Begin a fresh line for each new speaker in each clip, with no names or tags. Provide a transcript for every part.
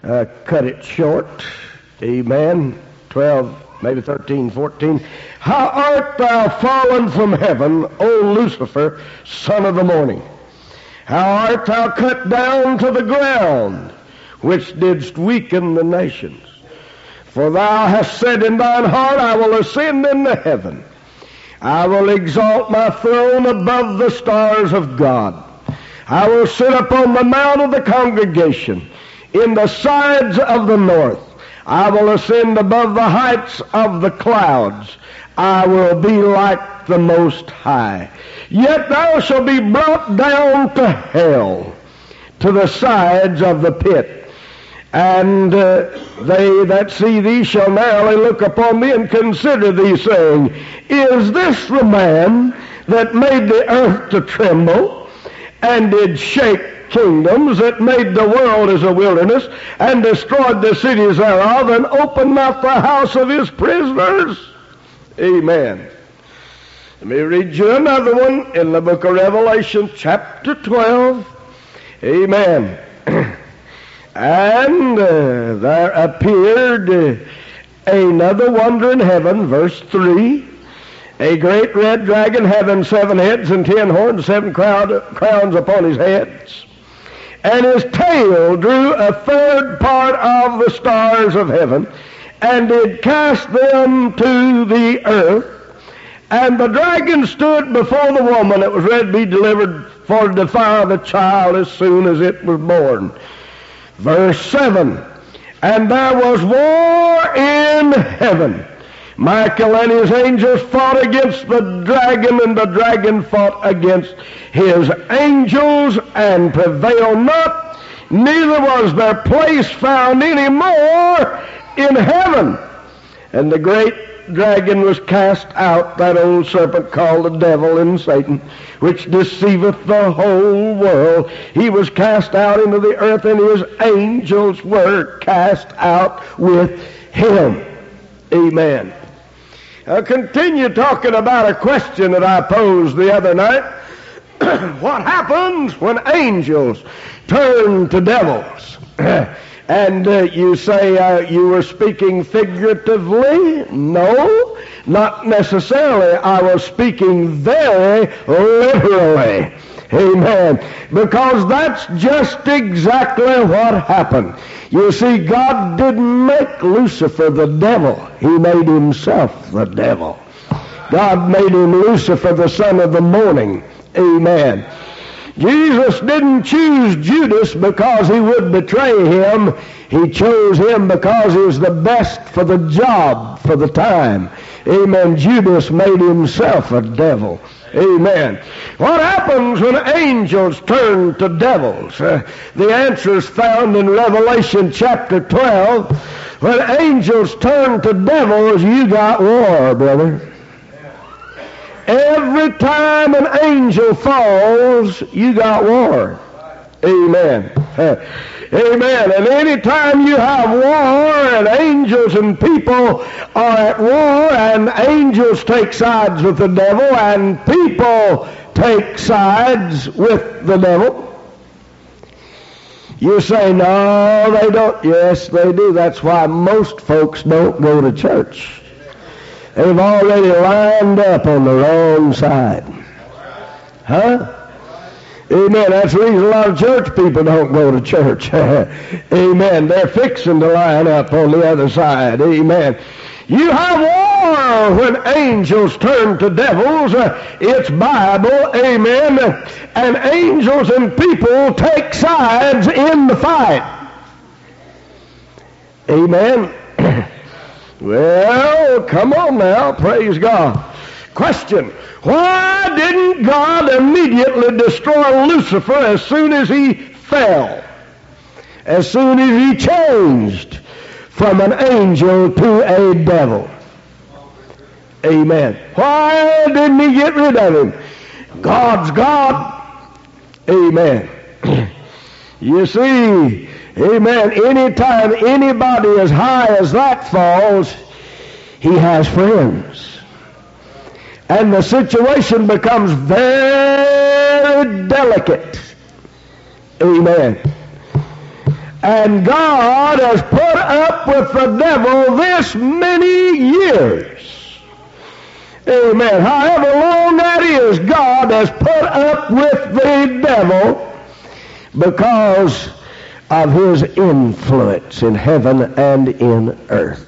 Cut it short. Amen. 12, maybe 13, 14. How art thou fallen from heaven, O Lucifer, son of the morning? How art thou cut down to the ground, which didst weaken the nations? For thou hast said in thine heart, I will ascend into heaven. I will exalt my throne above the stars of God. I will sit upon the mount of the congregation in the sides of the north. I will ascend above the heights of the clouds. I will be like the Most High. Yet thou shalt be brought down to hell, to the sides of the pit. And they that see thee shall narrowly look upon thee and consider thee, saying, Is this the man that made the earth to tremble, and did shake kingdoms, that made the world as a wilderness, and destroyed the cities thereof, and opened not the house of his prisoners? Amen. Let me read you another one in the book of Revelation, chapter 12. Amen. And there appeared another wonder in heaven, verse 3. A great red dragon having 7 heads and 10 horns, 7 crowns upon his heads. And his tail drew a third part of the stars of heaven, and did cast them to the earth. And the dragon stood before the woman that was ready to be delivered for to devour the child as soon as it was born. Verse 7, and there was war in heaven. Michael and his angels fought against the dragon, and the dragon fought against his angels, and prevailed not, neither was their place found any more in heaven. And the great dragon was cast out, that old serpent called the devil and Satan, which deceiveth the whole world. He was cast out into the earth, and his angels were cast out with him. Amen. I'll continue talking about a question that I posed the other night. What happens when angels turn to devils? And you say you were speaking figuratively? No, not necessarily. I was speaking very literally. Amen. Because that's just exactly what happened. You see, God didn't make Lucifer the devil. He made himself the devil. God made him Lucifer, the son of the morning. Amen. Jesus didn't choose Judas because he would betray him. He chose him because he was the best for the job, for the time. Amen. Judas made himself a devil. Amen. What happens when angels turn to devils? The answer is found in Revelation chapter 12. When angels turn to devils, you got war, brother. Every time an angel falls, you got war. Amen. Amen. And any time you have war, and angels and people are at war, and angels take sides with the devil, and people take sides with the devil, you say, no, they don't. Yes, they do. That's why most folks don't go to church. They've already lined up on the wrong side. Huh? Amen. That's the reason a lot of church people don't go to church. Amen. They're fixing to line up on the other side. Amen. You have war when angels turn to devils. It's Bible. Amen. And angels and people take sides in the fight. Amen. Well, come on now. Praise God. Question. Why didn't God immediately destroy Lucifer as soon as he fell? As soon as he changed from an angel to a devil? Amen. Why didn't he get rid of him? God's God. Amen. You see, amen, anytime anybody as high as that falls, he has friends. And the situation becomes very delicate. Amen. And God has put up with the devil this many years. Amen. However long that is, God has put up with the devil because of his influence in heaven and in earth.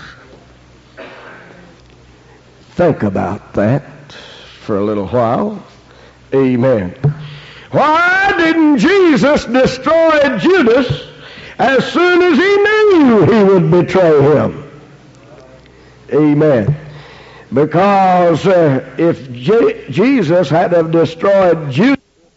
Think about that for a little while. Amen. Why didn't Jesus destroy Judas as soon as he knew he would betray him? Amen. Because if Jesus had have destroyed Judas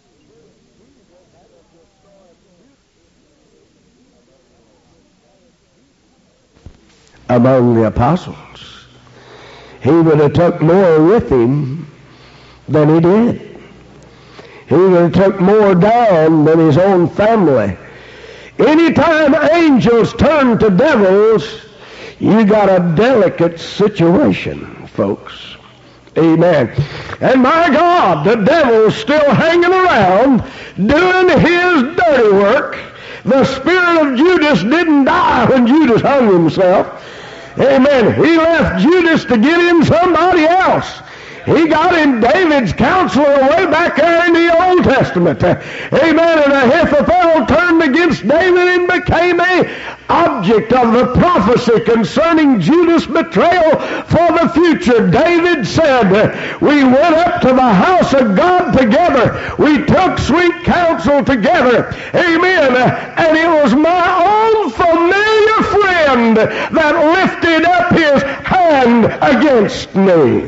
among the apostles, he would have took more with him than he did. He would have took more down than his own family. Anytime angels turn to devils, you got a delicate situation, folks. Amen. And my God, the devil's still hanging around doing his dirty work. The spirit of Judas didn't die when Judas hung himself. Amen. He left Judas to get him somebody else. He got him David's counselor way back there in the Old Testament. Amen. And Ahithophel turned against David and became a object of the prophecy concerning Judas' betrayal for the future. David said, we went up to the house of God together. We took sweet counsel together. Amen. And it was my own familiar friend that lifted up his hand against me.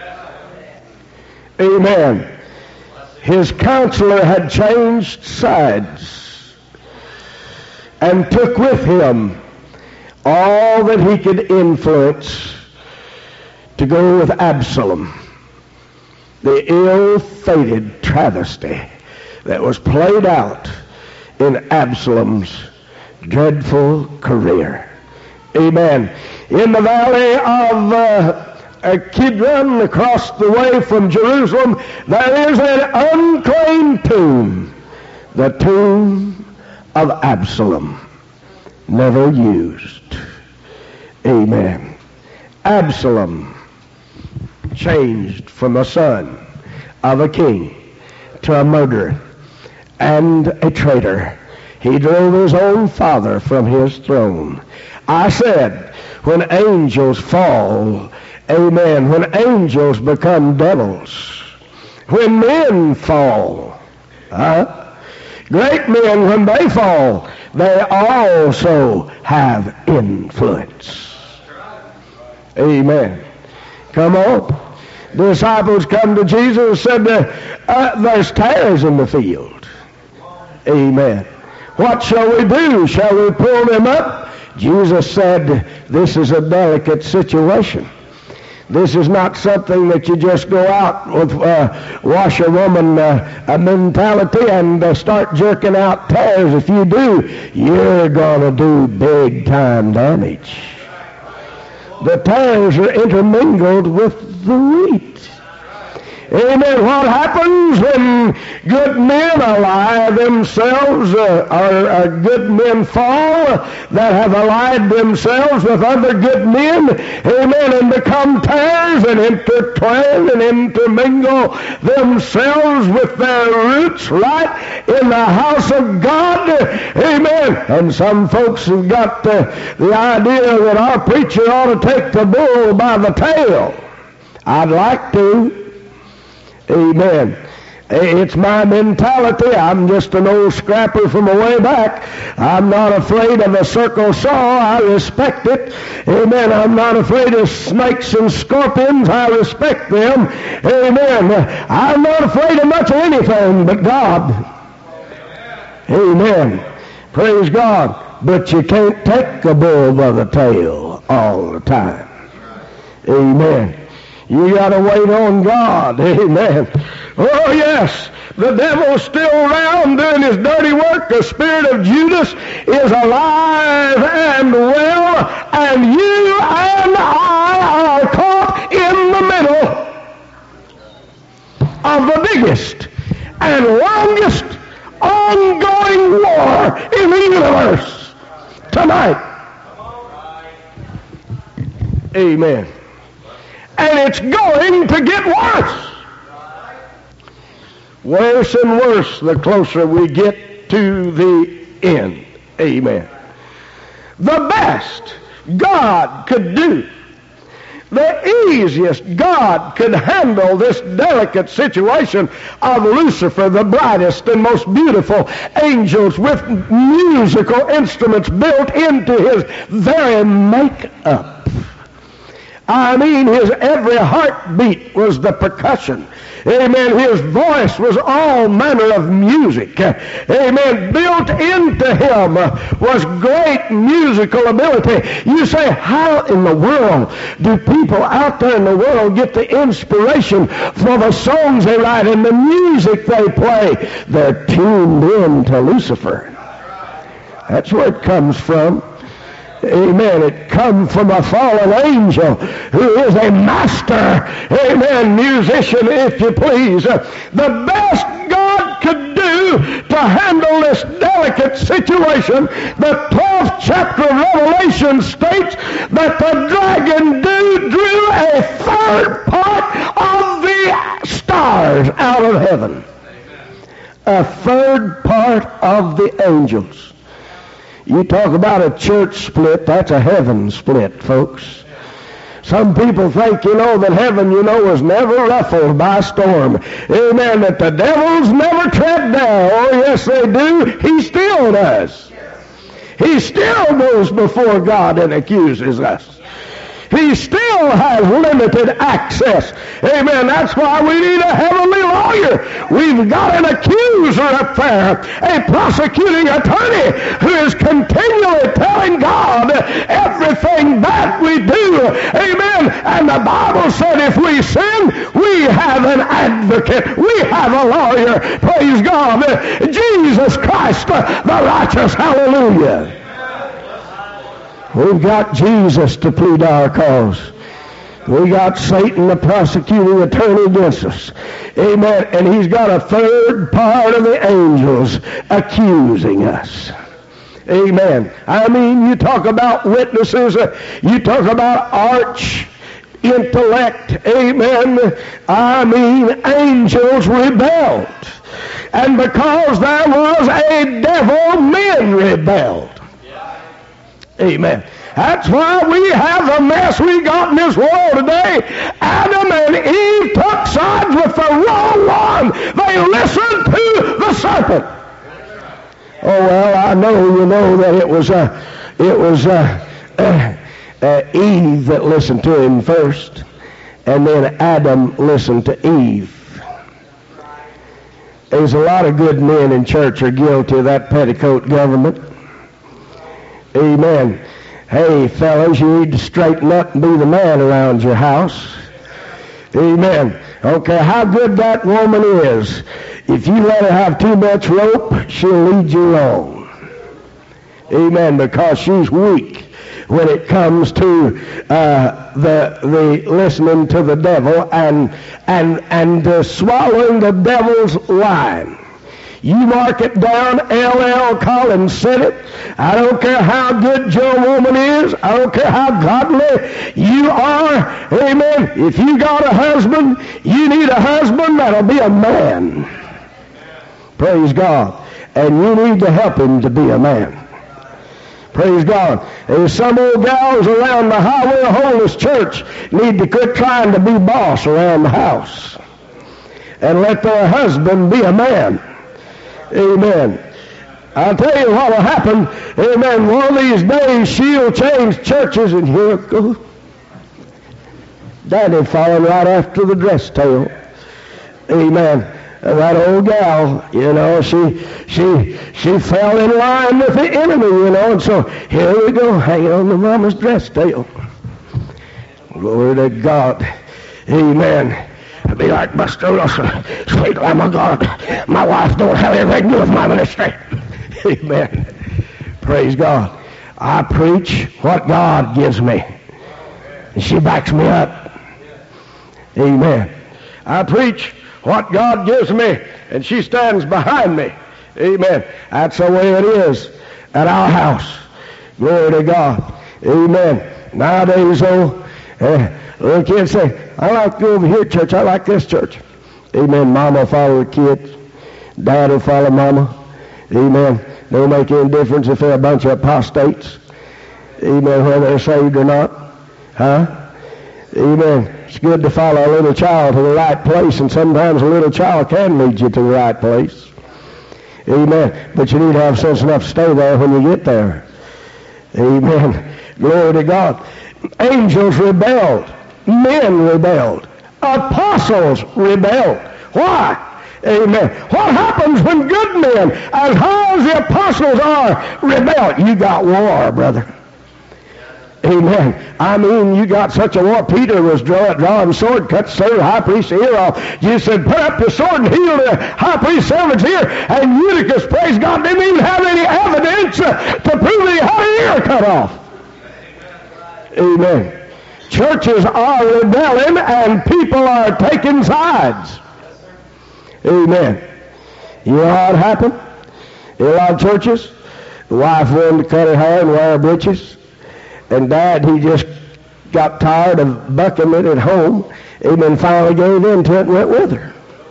Amen. His counselor had changed sides and took with him all that he could influence to go with Absalom, the ill-fated travesty that was played out in Absalom's dreadful career. Amen. In the valley of Kidron, across the way from Jerusalem, there is an unclaimed tomb, the tomb of Absalom, never used. Amen. Absalom changed from a son of a king to a murderer and a traitor. He drove his own father from his throne. I said, when angels fall, amen, when angels become devils, when men fall, great men, when they fall, they also have influence. Amen. Come on. The disciples come to Jesus and said, there's tares in the field. Amen. What shall we do? Shall we pull them up? Jesus said, this is a delicate situation. This is not something that you just go out with washerwoman mentality and start jerking out tares. If you do, you're going to do big time damage. The tares are intermingled with the wheat. Amen. What happens when good men ally themselves, or good men fall that have allied themselves with other good men, amen, and become tares and intertwine and intermingle themselves with their roots right in the house of God, amen. And some folks have got the idea that our preacher ought to take the bull by the tail. I'd like to. Amen. It's my mentality. I'm just an old scrapper from a way back. I'm not afraid of a circle saw. I respect it. Amen. I'm not afraid of snakes and scorpions. I respect them. Amen. I'm not afraid of much of anything but God. Amen. Praise God. But you can't take a bull by the tail all the time. Amen. You got to wait on God. Amen. Oh, yes. The devil's still around doing his dirty work. The spirit of Judas is alive and well, and you and I are caught in the middle of the biggest and longest ongoing war in the universe. tonight. Amen. And it's going to get worse. Worse and worse the closer we get to the end. Amen. The best God could do, the easiest God could handle this delicate situation of Lucifer, the brightest and most beautiful angels with musical instruments built into his very makeup. I mean, his every heartbeat was the percussion. Amen. His voice was all manner of music. Amen. Built into him was great musical ability. You say, how in the world do people out there in the world get the inspiration for the songs they write and the music they play? They're tuned in to Lucifer. That's where it comes from. Amen. It comes from a fallen angel who is a master, amen, musician, if you please. The best God could do to handle this delicate situation, the 12th chapter of Revelation states that the dragon drew a third part of the stars out of heaven. A third part of the angels. You talk about a church split, that's a heaven split, folks. Some people think, that heaven, was never ruffled by a storm. Amen, that the devils never tread down. Oh, yes, they do. He still does. He still goes before God and accuses us. He still has limited access. Amen. That's why we need a heavenly lawyer. We've got an accuser up there, a prosecuting attorney who is continually telling God everything that we do. Amen. And the Bible said if we sin, we have an advocate. We have a lawyer. Praise God. Jesus Christ, the righteous. Hallelujah. We've got Jesus to plead our cause. We got Satan, the prosecuting attorney, against us. Amen. And he's got a third part of the angels accusing us. Amen. I mean, you talk about witnesses. You talk about arch intellect. Amen. I mean, angels rebelled. And because there was a devil, men rebelled. Amen. That's why we have the mess we got in this world today. Adam and Eve took sides with the wrong one. They listened to the serpent. Oh, well, I know, that it was Eve that listened to him first, and then Adam listened to Eve. There's a lot of good men in church are guilty of that petticoat government. Amen. Hey, fellas, you need to straighten up and be the man around your house. Amen. Okay, how good that woman is. If you let her have too much rope, she'll lead you wrong. Amen. Because she's weak when it comes to the listening to the devil and swallowing the devil's line. You mark it down, L.L. Collins said it. I don't care how good your woman is. I don't care how godly you are. Amen. If you got a husband, you need a husband that'll be a man. Praise God. And you need to help him to be a man. Praise God. There's some old gals around the Highway of Holiness Church need to quit trying to be boss around the house and let their husband be a man. Amen. I'll tell you what will happen. Amen. One of these days she'll change churches and he'll go. Daddy falling right after the dress tail. Amen. That old gal, she fell in line with the enemy, and so here we go, hanging on the mama's dress tail. Glory to God. Amen. I'd be like Buster Russell, sweet Lamb of God. My wife don't have anything to do with my ministry. Amen. Praise God. I preach what God gives me, and she backs me up. Amen. I preach what God gives me, and she stands behind me. Amen. That's the way it is at our house. Glory to God. Amen. Nowadays, little kids say, I like to go over here, church. I like this church. Amen. Mama will follow the kids. Dad will follow mama. Amen. Don't make any difference if they're a bunch of apostates. Amen. Whether they're saved or not. Huh? Amen. It's good to follow a little child to the right place, and sometimes a little child can lead you to the right place. Amen. But you need to have sense enough to stay there when you get there. Amen. Glory to God. Angels rebelled. Men rebelled. Apostles rebelled. Why? Amen. What happens when good men, as high as the apostles are, rebel? You got war, brother. Amen. I mean, you got such a war. Peter was drawing sword, cut the high priest's ear off. Jesus said, put up your sword and heal the high priest's servant's ear. And Eutychus, praise God, didn't even have any evidence to prove that he had an ear cut off. Amen. Churches are rebelling and people are taking sides. Amen. You know how it happened? In a lot of churches, the wife wanted to cut her hair and wear breeches. And Dad, he just got tired of bucking it at home. Amen. Finally gave in to it and went with her.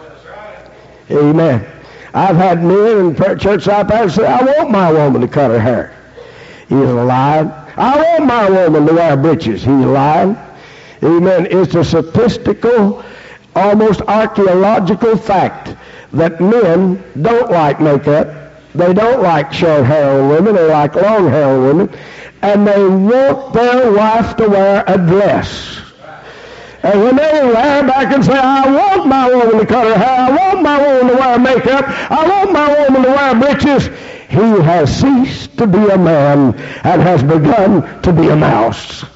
Amen. I've had men in church like that say, I want my woman to cut her hair. He's lying. I want my woman to wear breeches. He's lying. Amen. It's a statistical, almost archaeological fact that men don't like makeup. They don't like short hair on women. They like long hair on women. And they want their wife to wear a dress. And when they wear back and say, I want my woman to cut her hair, I want my woman to wear makeup, I want my woman to wear breeches, he has ceased to be a man and has begun to be a mouse.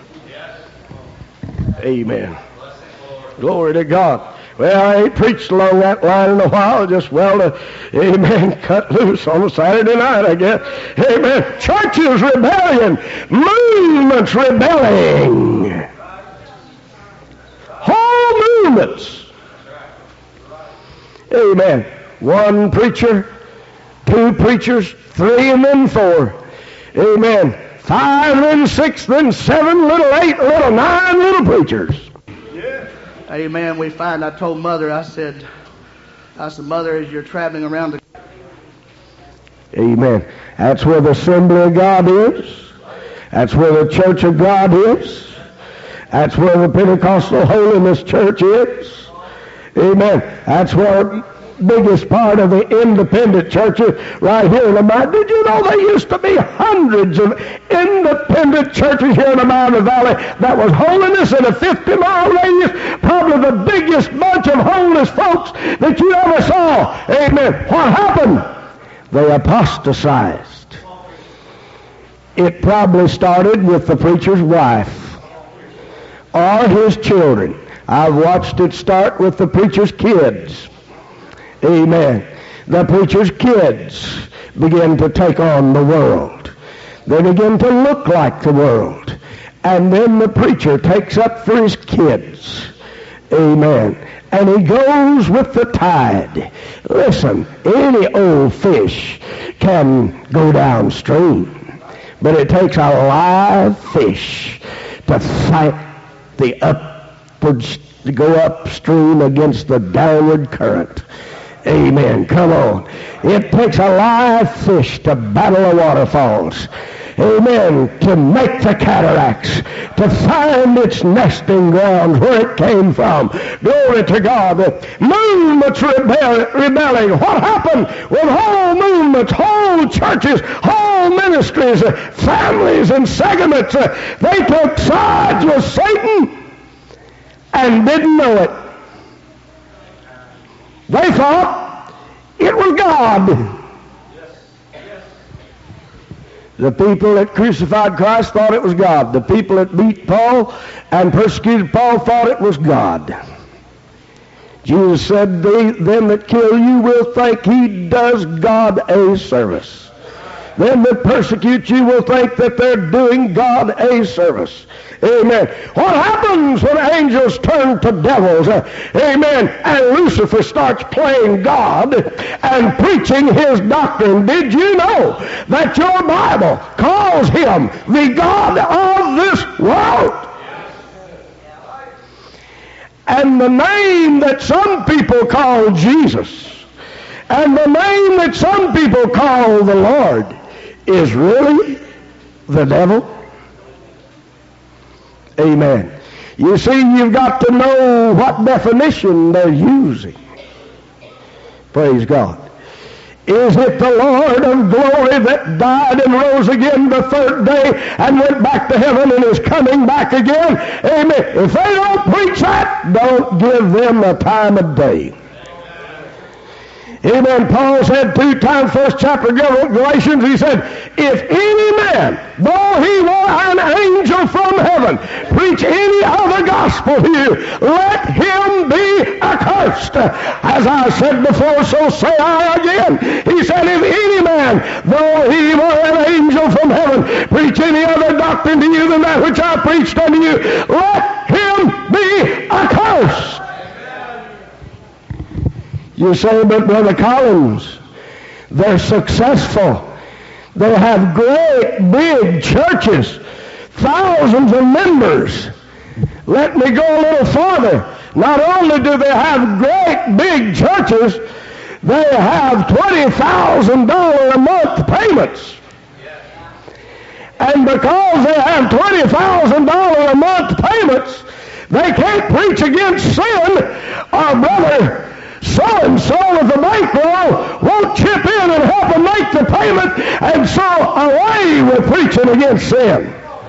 Amen. Glory to God. Well, I ain't preached along that line in a while. Just, amen, cut loose on a Saturday night, I guess. Amen. Churches rebellion. Movements rebelling. Whole movements. Amen. One preacher, two preachers, three and then four. Amen. 5, then 6, then 7, little 8, little 9 little preachers.
Amen. We find, I told Mother, I said, Mother, as you're traveling around the...
Amen. That's where the assembly of God is. That's where the church of God is. That's where the Pentecostal Holiness Church is. Amen. That's where biggest part of the independent churches right here in the mountain. Did you know there used to be hundreds of independent churches here in the Mountain Valley that was holiness in a 50-mile radius? Probably the biggest bunch of holiness folks that you ever saw. Amen. What happened? They apostatized. It probably started with the preacher's wife or his children. I've watched it start with the preacher's kids. Amen. The preacher's kids begin to take on the world. They begin to look like the world. And then the preacher takes up for his kids. Amen. And he goes with the tide. Listen, any old fish can go downstream. But it takes a live fish to fight the upwards, to go upstream against the downward current. Amen. Come on. It takes a live fish to battle the waterfalls. Amen. To make the cataracts. To find its nesting grounds where it came from. Glory to God. Movements rebelling. What happened with whole movements, whole churches, whole ministries, families and segments? They took sides with Satan and didn't know it. They thought it was God. The people that crucified Christ thought it was God. The people that beat Paul and persecuted Paul thought it was God. Jesus said, them that kill you will think he does God a service. Them that persecute you will think that they're doing God a service. Amen. What happens when angels turn to devils? Amen. And Lucifer starts playing God and preaching his doctrine. Did you know that your Bible calls him the God of this world? And the name that some people call Jesus, and the name that some people call the Lord, is really the devil. Amen. You see, you've got to know what definition they're using. Praise God. Is it the Lord of glory that died and rose again the third day and went back to heaven and is coming back again? Amen. If they don't preach that, don't give them a time of day. Amen. Paul said 2 times, first chapter of Galatians, he said, if any man, though he were an angel from heaven, preach any other gospel to you, let him be accursed. As I said before, so say I again. He said, if any man, though he were an angel from heaven, preach any other doctrine to you than that which I preached unto you, let him be accursed. You say, but Brother Collins, they're successful. They have great big churches, thousands of members. Let me go a little farther. Not only do they have great big churches, they have $20,000 a month payments. And because they have $20,000 a month payments, they can't preach against sin, or brother so-and-so with the bankroll won't chip in and help them make the payment, and so away with preaching against sin.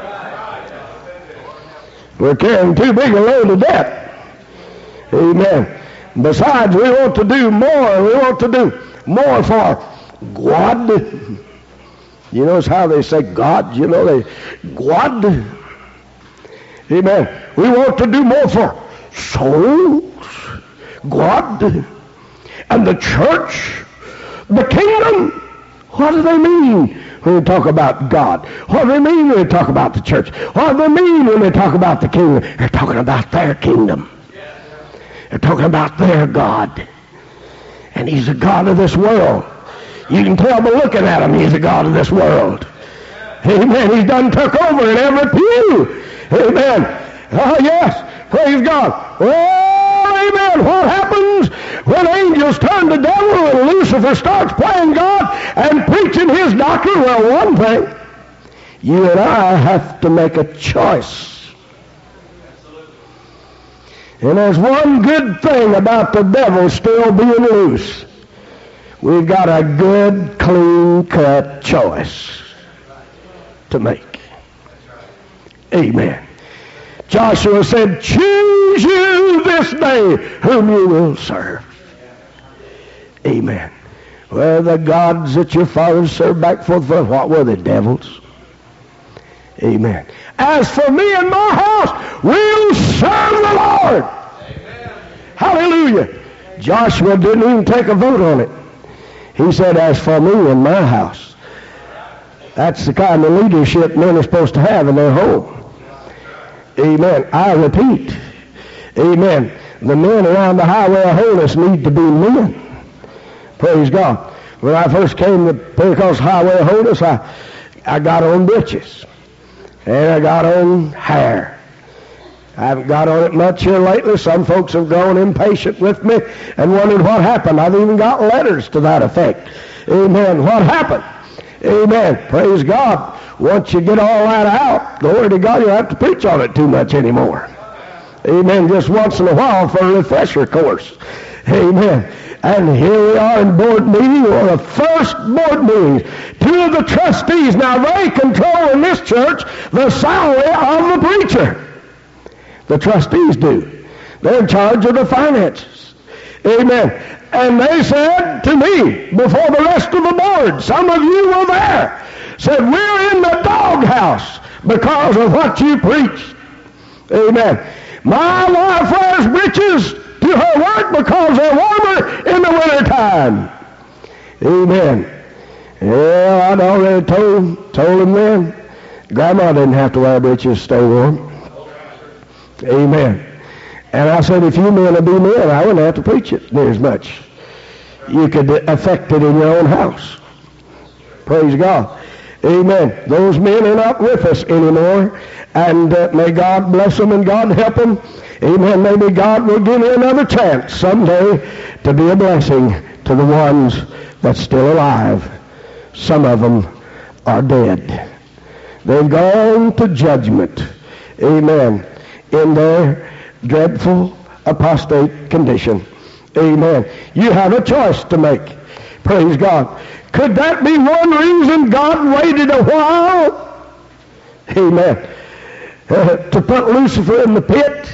We're carrying too big a load of debt. Amen. Besides, we want to do more. We want to do more for God. You notice how they say God? You know, they God. Amen. We want to do more for souls. God and the church, the kingdom. What do they mean when they talk about God? What do they mean when they talk about the church? What do they mean when they talk about the kingdom? They're talking about their kingdom. They're talking about their God. And he's the God of this world. You can tell by looking at him, he's the God of this world. Amen. He's done took over in every pew. Amen. Oh, yes. Praise God. Well, amen. What happens when angels turn to devil and Lucifer starts playing God and preaching his doctrine? Well, one thing, you and I have to make a choice. And there's one good thing about the devil still being loose. We've got a good, clean-cut choice to make. Amen. Joshua said, choose you this day whom you will serve. Amen. Well, the gods that your fathers served back forth, what were the devils? Amen. As for me and my house, we'll serve the Lord. Amen. Hallelujah. Joshua didn't even take a vote on it. He said, as for me and my house. That's the kind of leadership men are supposed to have in their home. Amen. I repeat. Amen. The men around the highway of holiness need to be men. Praise God. When I first came to Pentecost Highway of Holiness, I got on breeches. And I got on hair. I haven't got on it much here lately. Some folks have grown impatient with me and wondered what happened. I've even got letters to that effect. Amen. What happened? Amen. Praise God. Once you get all that out, glory to God, you don't have to preach on it too much anymore. Amen. Just once in a while for a refresher course. Amen. And here we are in board meeting, or the first board meeting. Two of the trustees, now they control in this church the salary of the preacher. The trustees do. They're in charge of the finances. Amen. And they said to me, before the rest of the board, some of you were there, said, we're in the doghouse because of what you preached. Amen. My wife wears breeches to her work because they're warmer in the wintertime. Amen. Yeah, I'd already told him then. Grandma didn't have to wear breeches to stay warm. Amen. And I said, if you men would be men, I wouldn't have to preach it near as much. You could affect it in your own house. Praise God. Amen. Those men are not with us anymore. And may God bless them and God help them. Amen. Maybe God will give me another chance someday to be a blessing to the ones that's still alive. Some of them are dead. They've gone to judgment. Amen. In their dreadful apostate condition. Amen. You have a choice to make. Praise God. Could that be one reason God waited a while? Amen. To put Lucifer in the pit?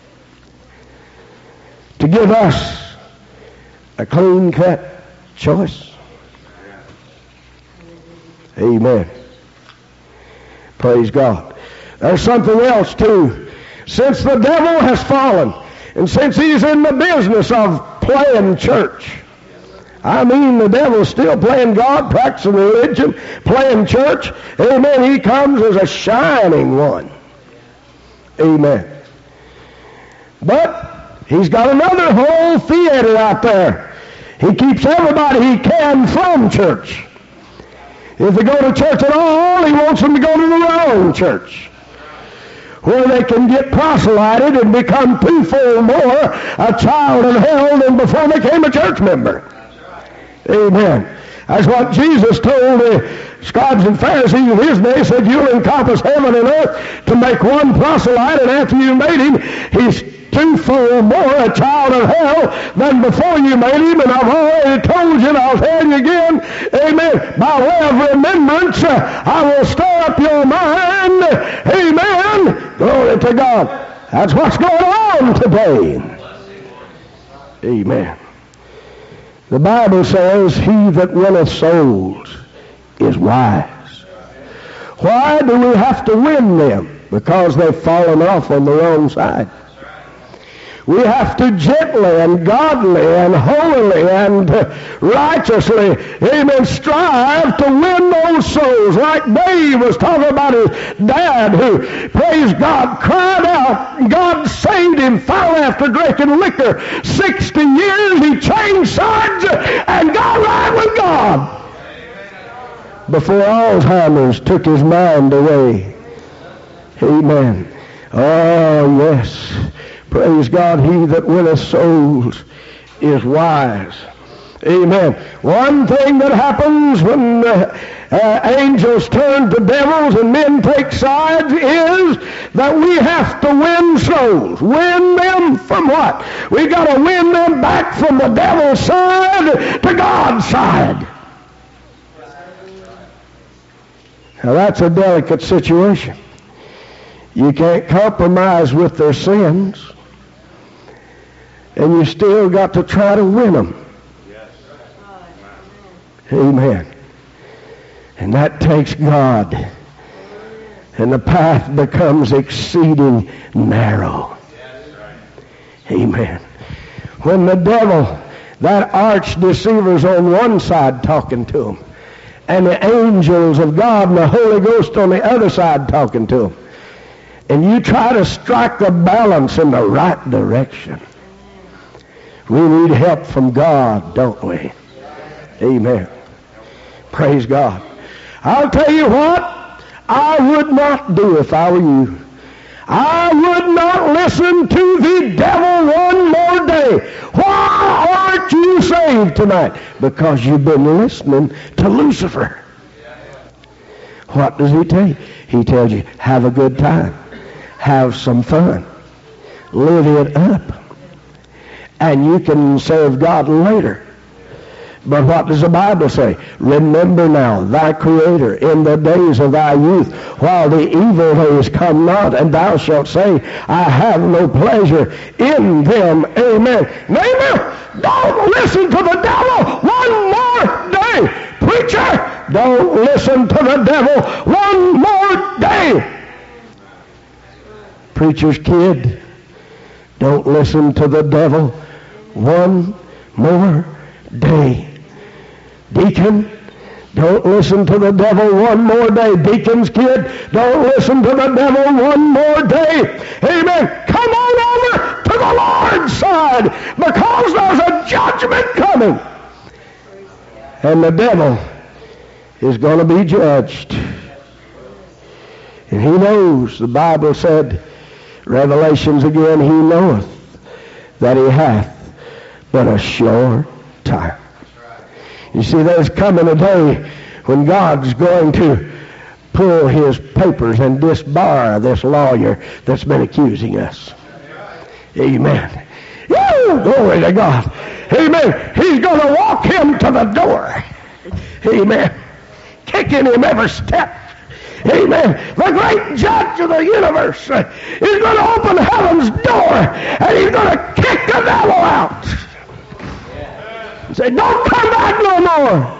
To give us a clean-cut choice? Amen. Praise God. There's something else too. Since the devil has fallen, and since he's in the business of playing church, I mean, the devil's still playing God, practicing religion, playing church. Amen. He comes as a shining one. Amen. But he's got another whole theater out there. He keeps everybody he can from church. If they go to church at all, he wants them to go to the wrong church, where they can get proselyted and become twofold more a child of hell than before they became a church member. Amen. That's what Jesus told the scribes and Pharisees in his day. He said, you'll encompass heaven and earth to make one proselyte, and after you made him, he's twofold more a child of hell than before you made him. And I've already told you, and I'll tell you again, amen, by way of remembrance, I will stir up your mind. Amen. Glory to God. That's what's going on today. Amen. The Bible says, he that winneth souls is wise. Why do we have to win them? Because they've fallen off on the wrong side. We have to gently and godly and holily and righteously, amen, strive to win those souls. Like Dave was talking about his dad who, praise God, cried out. God saved him finally after drinking liquor. 60 years he changed sides and got right with God before Alzheimer's took his mind away. Amen. Oh, yes. Praise God, he that winneth souls is wise. Amen. One thing that happens when angels turn to devils and men take sides is that we have to win souls. Win them from what? We got to win them back from the devil's side to God's side. Now that's a delicate situation. You can't compromise with their sins, and you still got to try to win them. Amen. And that takes God. And the path becomes exceeding narrow. Amen. When the devil, that arch deceiver's on one side talking to him, and the angels of God and the Holy Ghost on the other side talking to him, and you try to strike the balance in the right direction. We need help from God, don't we? Amen. Praise God. I'll tell you what I would not do if I were you. I would not listen to the devil one more day. Why aren't you saved tonight? Because you've been listening to Lucifer. What does he tell you? He tells you, have a good time. Have some fun. Live it up. And you can serve God later. But what does the Bible say? Remember now thy Creator in the days of thy youth, while the evil days come not, and thou shalt say, I have no pleasure in them. Amen. Neighbor, don't listen to the devil one more day. Preacher, don't listen to the devil one more day. Preacher's kid, don't listen to the devil one more day. Deacon, Don't listen to the devil one more day. Deacon's kid, don't listen to the devil one more day. Amen. Come on over to the Lord's side, because there's a judgment coming. And the devil is going to be judged. And he knows, the Bible said, Revelations again, he knoweth that he hath but a short time. You see, there's coming a day when God's going to pull his papers and disbar this lawyer that's been accusing us. Amen. Woo! Glory to God. Amen. He's going to walk him to the door. Amen. Kicking him every step. Amen. The great judge of the universe is going to open heaven's door, and he's going to kick the devil out. And say, don't come back no more.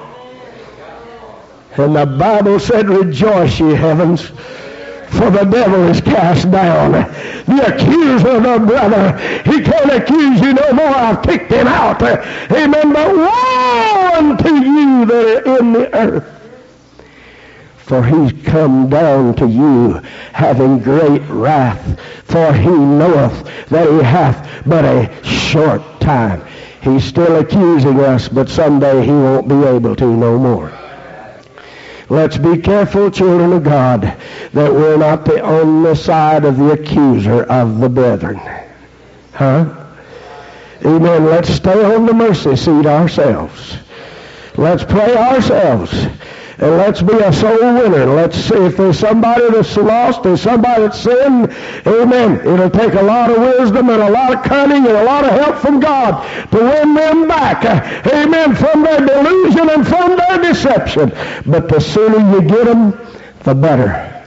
And the Bible said, rejoice, ye heavens, for the devil is cast down. The accuser of the brother, he can't accuse you no more. I've kicked him out. Amen. But woe unto you that are in the earth, for he's come down to you having great wrath, for he knoweth that he hath but a short time. He's still accusing us, but someday he won't be able to no more. Let's be careful, children of God, that we're not on the side of the accuser of the brethren. Huh? Amen. Let's stay on the mercy seat ourselves. Let's pray ourselves. And let's be a soul winner. Let's see if there's somebody that's lost, there's somebody that's sinned. Amen. It'll take a lot of wisdom and a lot of cunning and a lot of help from God to win them back. Amen. From their delusion and from their deception. But the sooner you get them, the better.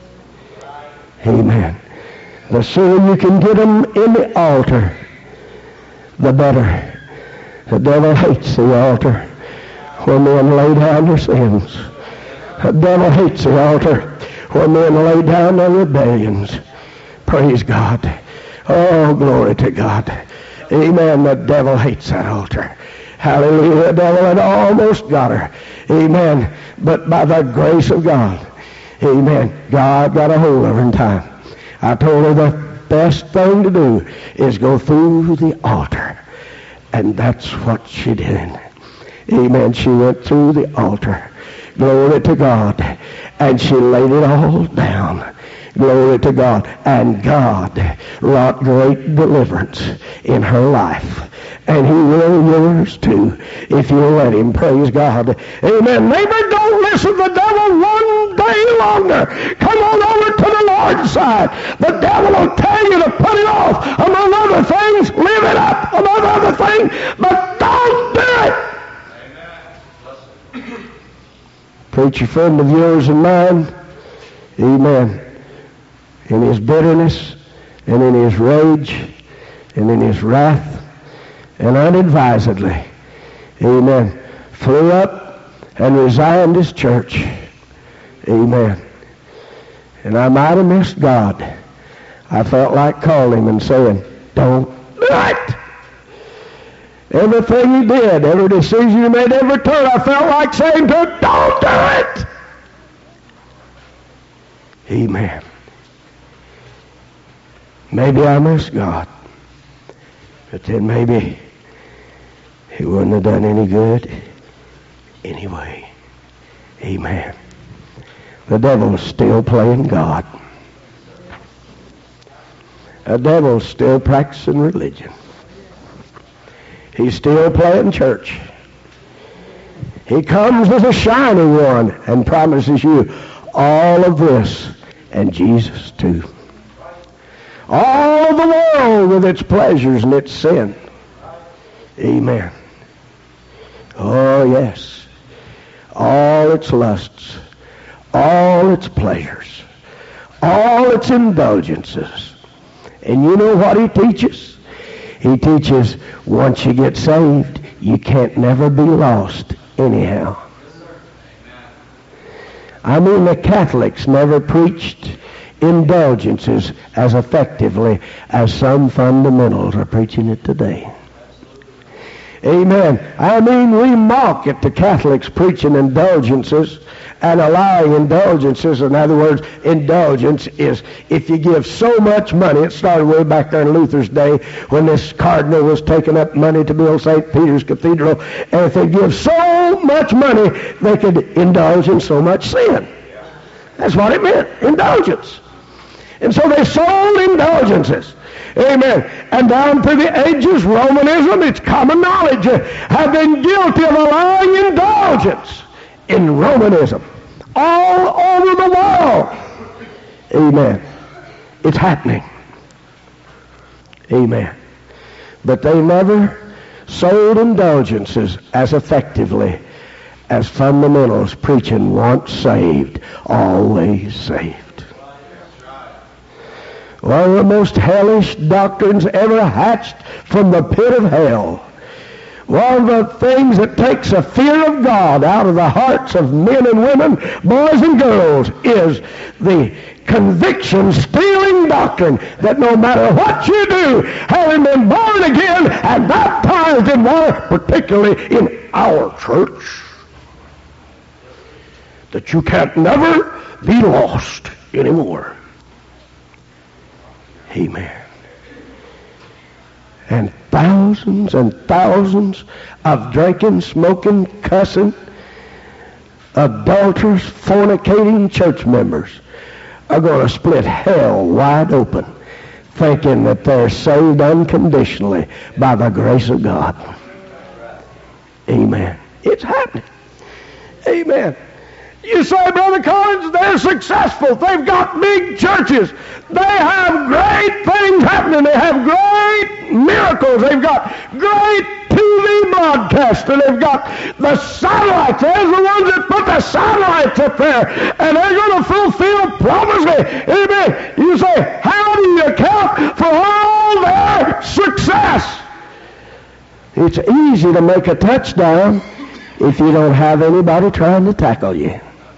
Amen. The sooner you can get them in the altar, the better. The devil hates the altar where men lay down their sins. The devil hates the altar where men lay down their rebellions. Praise God. Oh, glory to God. Amen. The devil hates that altar. Hallelujah. The devil had almost got her. Amen. But by the grace of God, amen, God got a hold of her in time. I told her the best thing to do is go through the altar. And that's what she did. Amen. She went through the altar. Glory to God. And she laid it all down. Glory to God. And God wrought great deliverance in her life. And he will yours too, if you'll let him. Praise God. Amen. Neighbor, don't listen to the devil one day longer. Come on over to the Lord's side. The devil will tell you to put it off. Among other things, live it up. Among other things, but don't do it. Preacher friend of yours and mine, amen, in his bitterness and in his rage and in his wrath and unadvisedly, amen, flew up and resigned his church, amen. And I might have missed God. I felt like calling him and saying, don't do it. Everything he did, every decision he made, every turn, I felt like saying to him, don't do it. Amen. Maybe I missed God. But then maybe he wouldn't have done any good anyway. Amen. The devil's still playing God. The devil's still practicing religion. He's still playing church. He comes as a shining one and promises you all of this and Jesus too. All of the world with its pleasures and its sin. Amen. Oh yes. All its lusts, all its pleasures, all its indulgences. And you know what he teaches? He teaches once you get saved, you can't never be lost anyhow. I mean, the Catholics never preached indulgences as effectively as some fundamentals are preaching it today. Amen. I mean, we mock at the Catholics preaching indulgences and allowing indulgences. In other words, indulgence is if you give so much money. It started way back there in Luther's day when this cardinal was taking up money to build St. Peter's Cathedral. And if they give so much money, they could indulge in so much sin. That's what it meant, indulgence. And so they sold indulgences. Amen. And down through the ages, Romanism, it's common knowledge, have been guilty of allowing indulgence in Romanism all over the world. Amen. It's happening. Amen. But they never sold indulgences as effectively as fundamentals preaching once saved, always saved. One of the most hellish doctrines ever hatched from the pit of hell. One of the things that takes a fear of God out of the hearts of men and women, boys and girls, is the conviction-stealing doctrine that no matter what you do, having been born again and baptized in water, particularly in our church, that you can't never be lost anymore. Amen. And thousands of drinking, smoking, cussing, adulterers, fornicating church members are going to split hell wide open, thinking that they're saved unconditionally by the grace of God. Amen. It's happening. Amen. You say, Brother Collins, they're successful. They've got big churches. They have great things happening. They have great miracles. They've got great TV broadcasts. And they've got the satellites. They're the ones that put the satellites up there. And they're going to fulfill prophecy. Amen. You say, how do you account for all their success? It's easy to make a touchdown if you don't have anybody trying to tackle you.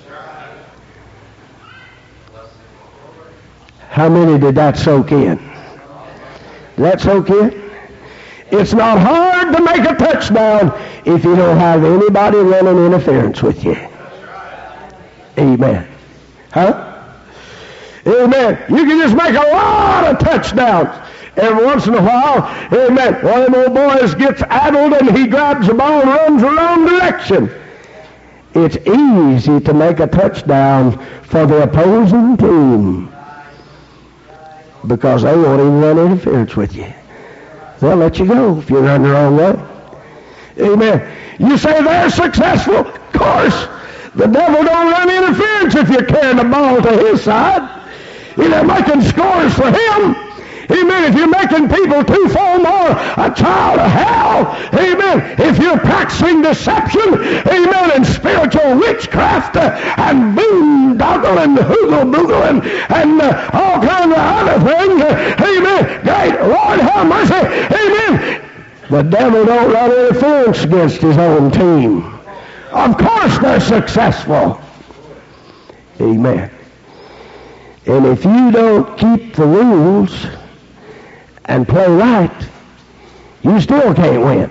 How many did that soak in? Did that soak in? It's not hard to make a touchdown if you don't have anybody running interference with you. Amen. Huh? Amen. You can just make a lot of touchdowns. Every once in a while, amen, one of them old boys gets addled and he grabs the ball and runs the wrong direction. It's easy to make a touchdown for the opposing team because they won't even run interference with you. They'll let you go if you run the wrong way. Amen. You say they're successful. Of course, the devil don't run interference if you're carrying the ball to his side. You're making scores for him. Amen. If you're making people twofold more a child of hell, amen. If you're practicing deception, amen, and spiritual witchcraft and boondoggle and hoogle-boogle and all kinds of other things, amen. Great Lord have mercy, amen. The devil don't run interference against his own team. Of course they're successful. Amen. And if you don't keep the rules and play right, you still can't win.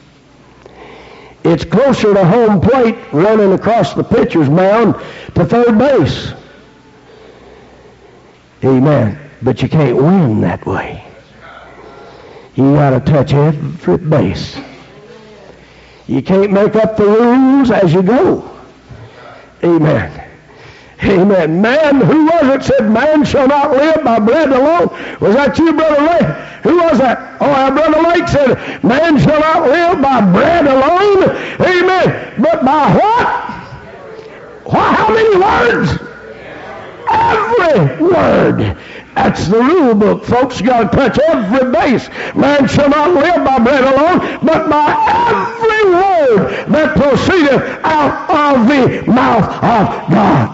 It's closer to home plate running across the pitcher's mound to third base. Amen. But you can't win that way. You got to touch every base. You can't make up the rules as you go. Amen. Amen. Man, who was it said, man shall not live by bread alone? Was that you, Brother Lake? Who was that? Oh, our Brother Lake said, man shall not live by bread alone. Amen. But by what? How many words? Every word. That's the rule book, folks. You got to touch every base. Man shall not live by bread alone, but by every word that proceedeth out of the mouth of God.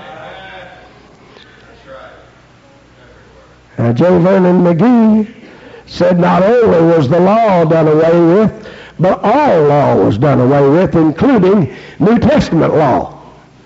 Now, J. Vernon McGee said not only was the law done away with, but all law was done away with, including New Testament law.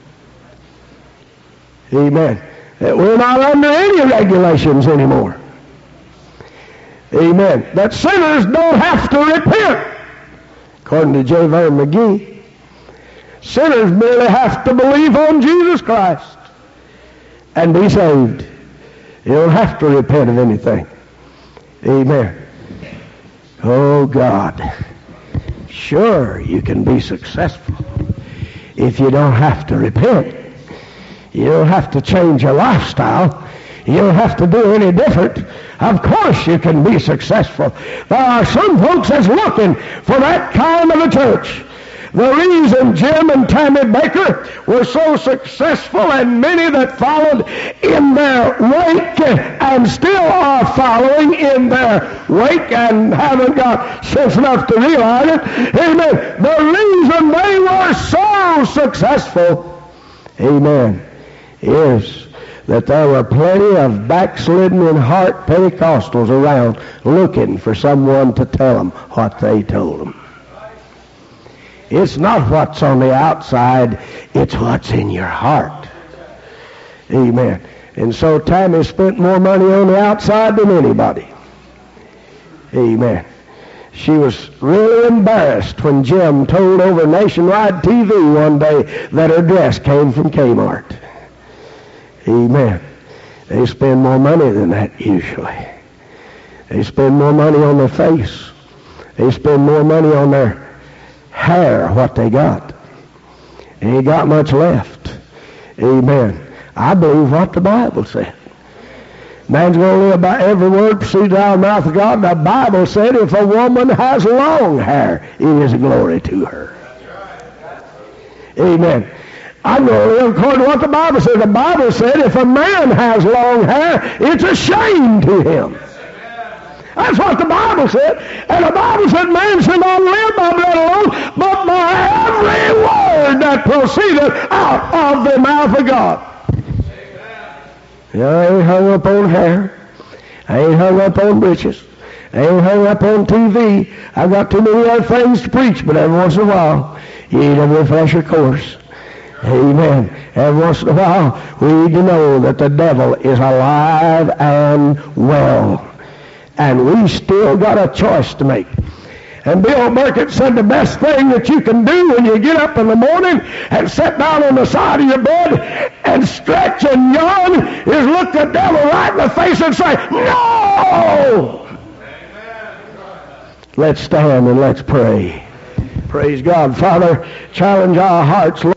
Amen. We're not under any regulations anymore. Amen. That sinners don't have to repent. According to J. Vernon McGee, sinners merely have to believe on Jesus Christ and be saved. You don't have to repent of anything. Amen. Oh, God. Sure, you can be successful if you don't have to repent. You don't have to change your lifestyle. You don't have to do any different. Of course you can be successful. There are some folks that's looking for that kind of a church. The reason Jim and Tammy Baker were so successful, and many that followed in their wake and still are following in their wake and haven't got sense enough to realize it, amen, the reason they were so successful, amen, is that there were plenty of backslidden in heart Pentecostals around looking for someone to tell them what they told them. It's not what's on the outside, it's what's in your heart. Amen. And so Tammy spent more money on the outside than anybody. Amen. She was really embarrassed when Jim told over nationwide TV one day that her dress came from Kmart. Amen. They spend more money than that usually. They spend more money on their face. They spend more money on their hair, what they got. Ain't got much left. Amen. I believe what the Bible said. Man's going to live by every word proceeds out of the mouth of God. The Bible said if a woman has long hair, it is a glory to her. Amen. I'm going to live according to what the Bible said. The Bible said if a man has long hair, it's a shame to him. That's what the Bible said. And the Bible said man should not live by bread alone, but by every word that proceeded out of the mouth of God. I ain't hung up on hair. I ain't hung up on breeches. I ain't hung up on TV. I've got too many other things to preach, but every once in a while, you need a refresher course. Amen. Every once in a while, we need to know that the devil is alive and well. And we still got a choice to make. And Bill Burkett said the best thing that you can do when you get up in the morning and sit down on the side of your bed and stretch and yawn is look the devil right in the face and say, no! Let's stand and let's pray. Praise God. Father, challenge our hearts.